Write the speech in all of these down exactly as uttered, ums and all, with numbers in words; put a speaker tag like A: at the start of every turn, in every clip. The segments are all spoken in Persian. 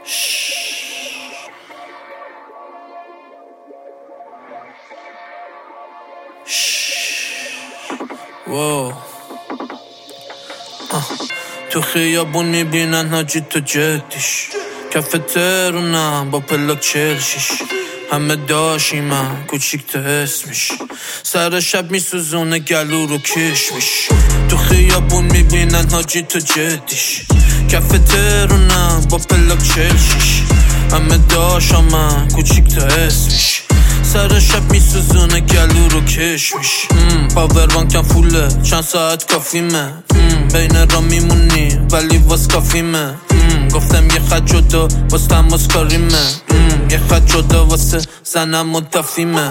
A: واو تو خیابون میبینن حاجی تو جدیش، کف ترونم با پلاک چلشیش، همه داشی من کوچیک تا اسمش، سر شب میسوزونه گلو رو کشمش. تو خیابون میبینن حاجی تو جدیش، کف ترونم با پلاک چلشیش، همه داشا من کوچیک تا اسمش، سر شب میسوزونه گلو رو کشمش. پاور بانکم فوله چند ساعت کافیمه، بین را میمونی ولی واس کافیمه. گفتم یه خط جدا واس تماس کاریمه، یه خط جدا واسه زنم مدفیمه.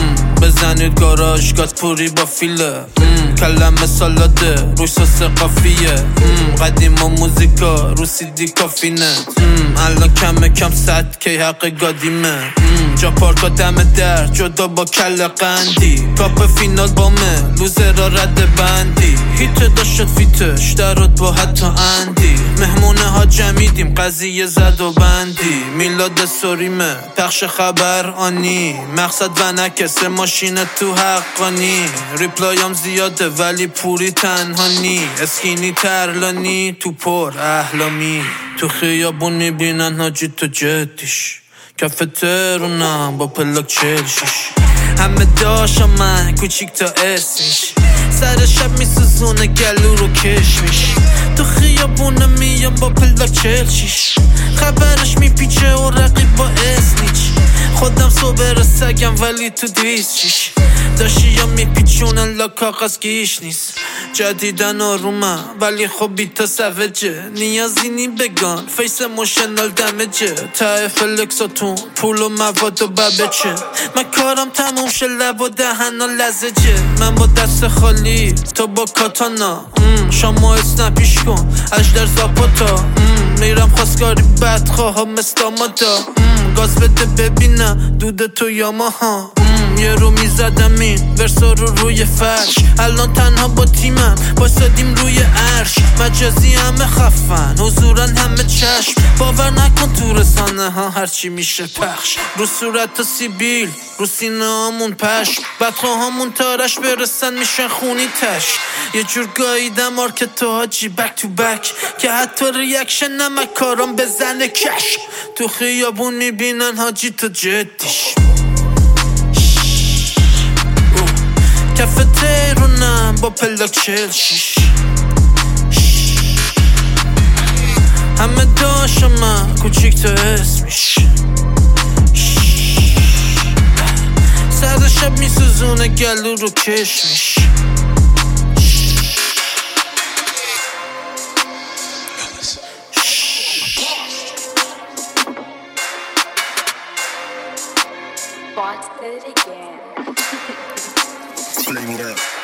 A: بزنید گاراژ گات پوری با فیله، کلمه سالاده روی ساس قافیه. قدیم و موزیکا رو سیدی کافینه، الان کم کم ست که حق گادیمه. جا پارکا دم در جدا با کل قندی، کاپ فینال بامه لوزر را رد بندی. هیت داشت فیتش درات با حتی اندی، مهمونه ها جمیدیم قضیه زد و بندی. میلاد سوریمه پخش خبر آنی، مقصد و نکسه ماشین تو حقانی. ریپلایم زیاده ولی پوری تنها نی، اسکینی ترلانی تو پر احلامی. تو خیابون میبینن حاجی تو جدیش، کف ترونم با پلاک چلشیش، همه داشا من کوچیک تا اسمش، سر شب میسوزونه گلو رو کشمش. تو خیابونه میام با پلاک چلشیش، خبرش میپیچه و رقیب با اسنیچ. خودم صبر سگم ولی تو دویست شیش، داشتی یا میپیچونن لا کاغذ گیش نیست. جدیدن آرومه ولی خب بیتا سوجه، نیازی نی بگان فیس موشنال دمجه. ته فلکساتون پول و مواد و ببچه، من کارم تموم شه لب و دهن و لزجه. من با دست خالی تو با کاتانا، شما اسنپیش کن اجدر زاپاتا. میرم خواستگاری بدخواه ها مثل آمادا، گاز بده ببینم دود تو یاماها. یه رو میزدم این ورسا رو روی فرش، الان تنها با تیمم بایستادیم روی عرش. مجازی همه خفن حضورن همه چشم، باور نکن تو رسانه ها هرچی میشه پخش. رو صورت و سیبیل رو سینه هامون پشم، بدخواه هامون تارش برسن میشن خونی تش. یه جور گاییدم مارکت تو حاجی بک تو بک، که حتی ریاکشن نمک کارم بزنه کش. تو خیابون میبینن حاجی تو جدیش، کف ترونم با پلاک چلشیش، همه داشا من کوچیک تا اسمش، سر شب میسوزونه گلو رو کشمش.
B: Box did it again.
C: Flame it up.